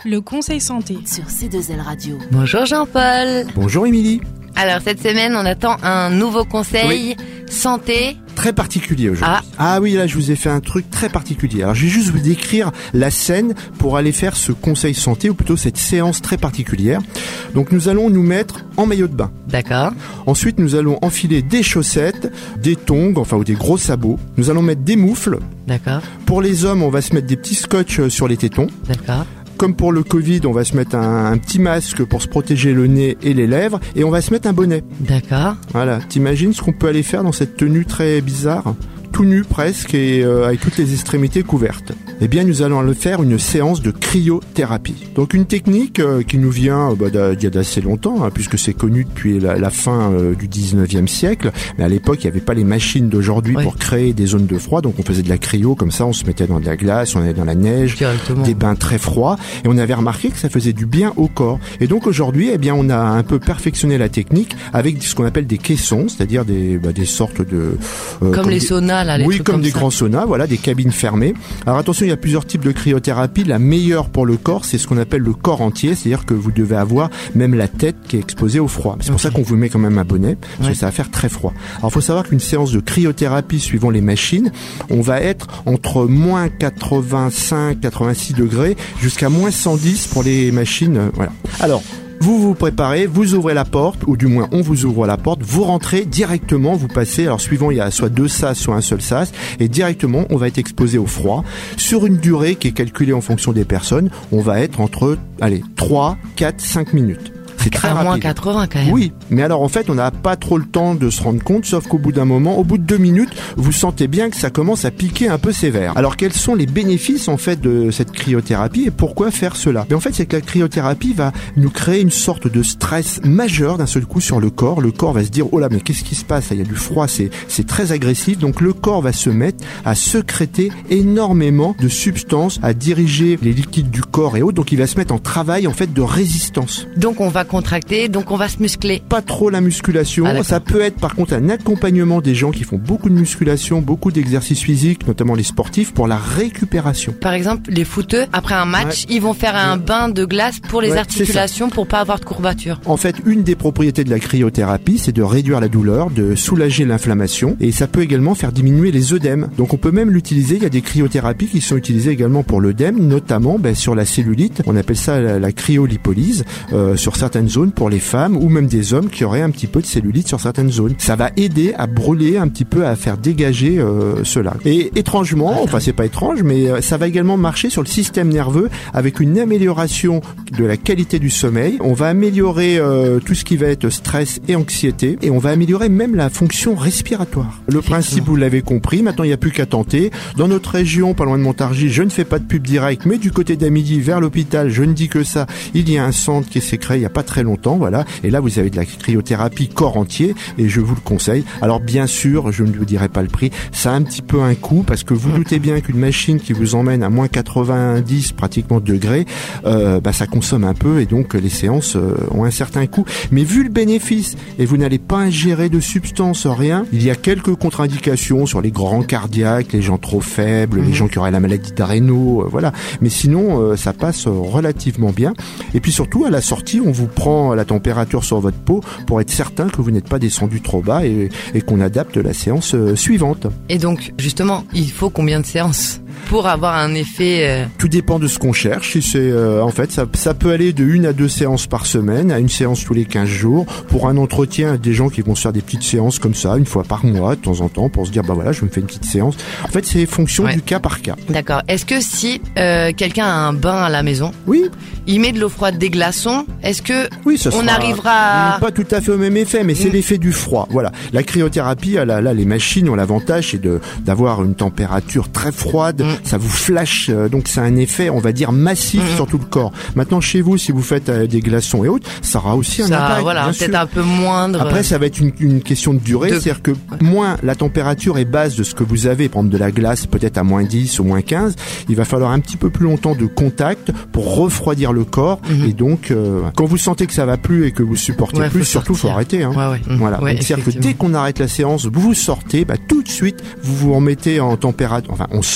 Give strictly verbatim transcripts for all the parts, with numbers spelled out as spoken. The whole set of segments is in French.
Le conseil santé sur C deux L Radio. Bonjour Jean-Paul. Bonjour Émilie. Alors cette semaine, on attend un nouveau conseil oui. santé. Très particulier aujourd'hui. Ah. ah oui, là je vous ai fait un truc très particulier. Alors je vais juste vous décrire la scène pour aller faire ce conseil santé, ou plutôt cette séance très particulière. Donc nous allons nous mettre en maillot de bain. D'accord. Ensuite nous allons enfiler des chaussettes, des tongs, enfin ou des gros sabots. Nous allons mettre des moufles. D'accord. Pour les hommes, on va se mettre des petits scotch sur les tétons. D'accord. Comme pour le Covid, on va se mettre un, un petit masque pour se protéger le nez et les lèvres, et on va se mettre un bonnet. D'accord. Voilà, t'imagines ce qu'on peut aller faire dans cette tenue très bizarre ? Tout nu presque et euh, avec toutes les extrémités couvertes. Eh bien, nous allons le faire une séance de cryothérapie. Donc une technique euh, qui nous vient euh, bah, d'il y a d'assez longtemps, hein, puisque c'est connu depuis la, la fin euh, du dix-neuvième siècle. Mais à l'époque, il n'y avait pas les machines d'aujourd'hui oui. pour créer des zones de froid. Donc on faisait de la cryo comme ça, on se mettait dans de la glace, on allait dans la neige, des bains très froids. Et on avait remarqué que ça faisait du bien au corps. Et donc aujourd'hui, eh bien, on a un peu perfectionné la technique avec ce qu'on appelle des caissons, c'est-à-dire des, bah, des sortes de... Euh, comme, comme les des... saunas. Là, les oui, comme, comme des ça. grands saunas, voilà, des cabines fermées. Alors attention, il y a plusieurs types de cryothérapie. La meilleure pour le corps, c'est ce qu'on appelle le corps entier, c'est-à-dire que vous devez avoir même la tête qui est exposée au froid. C'est pour okay. ça qu'on vous met quand même un bonnet, parce ouais. que ça va faire très froid. Alors il faut savoir qu'une séance de cryothérapie, suivant les machines, on va être entre moins quatre-vingt-cinq, quatre-vingt-six degrés jusqu'à moins cent dix pour les machines. Euh, voilà. Alors, vous vous préparez, vous ouvrez la porte, ou du moins on vous ouvre la porte, vous rentrez directement, vous passez, alors suivant il y a soit deux sas, soit un seul sas, et directement on va être exposé au froid. Sur une durée qui est calculée en fonction des personnes, on va être entre, allez, trois, quatre, cinq minutes. C'est très rapide. moins quatre-vingts quand même. Oui, mais alors en fait on n'a pas trop le temps de se rendre compte, sauf qu'au bout d'un moment, au bout de deux minutes, vous sentez bien que ça commence à piquer un peu sévère. Alors quels sont les bénéfices en fait de cette cryothérapie et pourquoi faire cela ? Mais en fait c'est que la cryothérapie va nous créer une sorte de stress majeur d'un seul coup sur le corps. Le corps va se dire oh là mais qu'est-ce qui se passe ? Il y a du froid, c'est c'est très agressif. Donc le corps va se mettre à sécréter énormément de substances, à diriger les liquides du corps et autres. Donc il va se mettre en travail en fait de résistance. Donc on va contracté, donc on va se muscler. Pas trop la musculation, ah, ça peut être par contre un accompagnement des gens qui font beaucoup de musculation, beaucoup d'exercices physiques, notamment les sportifs, pour la récupération. Par exemple, les footeux, après un match, ouais. ils vont faire un bain de glace pour les ouais, articulations pour pas avoir de courbatures. En fait, une des propriétés de la cryothérapie, c'est de réduire la douleur, de soulager l'inflammation, et ça peut également faire diminuer les œdèmes. Donc on peut même l'utiliser, il y a des cryothérapies qui sont utilisées également pour l'œdème, notamment ben, sur la cellulite, on appelle ça la, la cryolipolyse, euh, sur certaines zones pour les femmes ou même des hommes qui auraient un petit peu de cellulite sur certaines zones. Ça va aider à brûler un petit peu, à faire dégager euh, cela. Et étrangement, Attends. enfin c'est pas étrange, mais euh, ça va également marcher sur le système nerveux avec une amélioration de la qualité du sommeil. On va améliorer euh, tout ce qui va être stress et anxiété et on va améliorer même la fonction respiratoire. Le principe, vous l'avez compris, maintenant il n'y a plus qu'à tenter. Dans notre région, pas loin de Montargis, je ne fais pas de pub direct, mais du côté d'Amidi vers l'hôpital, je ne dis que ça, il y a un centre qui s'est créé il n'y a pas très longtemps, voilà. Et là, vous avez de la cryothérapie corps entier et je vous le conseille. Alors, bien sûr, je ne vous dirai pas le prix. Ça a un petit peu un coût parce que vous doutez bien qu'une machine qui vous emmène à moins quatre-vingt-dix pratiquement degrés, euh, bah, ça consomme un peu et donc les séances euh, ont un certain coût. Mais vu le bénéfice et vous n'allez pas ingérer de substances, rien, il y a quelques contre-indications sur les grands cardiaques, les gens trop faibles, mmh. les gens qui auraient la maladie d'Aréno, euh, voilà. Mais sinon, euh, ça passe relativement bien. Et puis surtout, à la sortie, on vous prend la température sur votre peau pour être certain que vous n'êtes pas descendu trop bas et, et qu'on adapte la séance euh, suivante. Et donc, justement, il faut combien de séances pour avoir un effet euh... Tout dépend de ce qu'on cherche. Si c'est, euh, en fait, ça, ça peut aller de une à deux séances par semaine, à une séance tous les quinze jours. Pour un entretien, des gens qui vont se faire des petites séances comme ça, une fois par mois, de temps en temps, pour se dire, bah voilà, je me fais une petite séance. En fait, c'est fonction ouais. du cas par cas. D'accord. Est-ce que si euh, quelqu'un a un bain à la maison, oui, il met de l'eau froide, des glaçons, est-ce que oui, ça on sera arrivera à... pas tout à fait au même effet, mais c'est mmh. l'effet du froid. Voilà. La cryothérapie, là, là, les machines ont l'avantage, c'est de d'avoir une température très froide. Mmh. Ça vous flash, euh, donc c'est un effet, on va dire, massif mmh. sur tout le corps. Maintenant, chez vous, si vous faites euh, des glaçons et autres, ça aura aussi un ça, impact. Voilà, peut-être sûr. un peu moindre. Après, ça va être une, une question de durée, de... c'est-à-dire que moins la température est basse de ce que vous avez, par exemple de la glace, peut-être à moins dix ou moins quinze, il va falloir un petit peu plus longtemps de contact pour refroidir le corps. Mmh. Et donc, euh, quand vous sentez que ça va plus et que vous supportez ouais, plus, faut surtout, sortir. faut arrêter. Hein. Ouais, ouais. Mmh. Voilà. Ouais, donc, c'est-à-dire que dès qu'on arrête la séance, vous vous sortez, bah, tout de suite, vous vous remettez en température. Enfin, on sent encore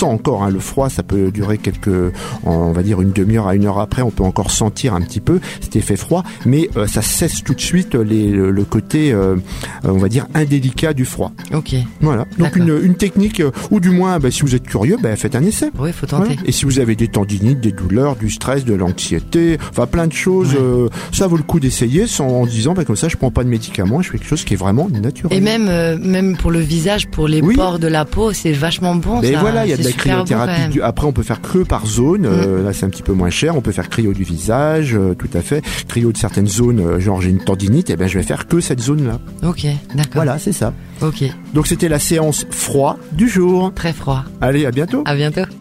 hein. Le froid, ça peut durer quelques, on va dire une demi-heure à une heure après, on peut encore sentir un petit peu cet effet froid, mais euh, ça cesse tout de suite les, le, le côté, euh, on va dire, indélicat du froid. Ok. Voilà. Donc une, une technique, euh, ou du moins, bah, si vous êtes curieux, bah, faites un essai. Oui, faut tenter. Voilà. Et si vous avez des tendinites, des douleurs, du stress, de l'anxiété, enfin plein de choses, ouais. euh, ça vaut le coup d'essayer sans, en disant, bah, comme ça, je prends pas de médicaments, je fais quelque chose qui est vraiment naturel. Et même, euh, même pour le visage, pour les oui. pores de la peau, c'est vachement bon. Mais ça. voilà, il y a c'est de la cryothérapie. Bon, Après, on peut faire cryo par zone. Mmh. Euh, là, c'est un petit peu moins cher. On peut faire cryo du visage, euh, tout à fait. Cryo de certaines zones, euh, genre j'ai une tendinite, et eh ben je vais faire que cette zone-là. Ok, d'accord. Voilà, c'est ça. Ok. Donc c'était la séance froid du jour. Très froid. Allez, à bientôt. À bientôt.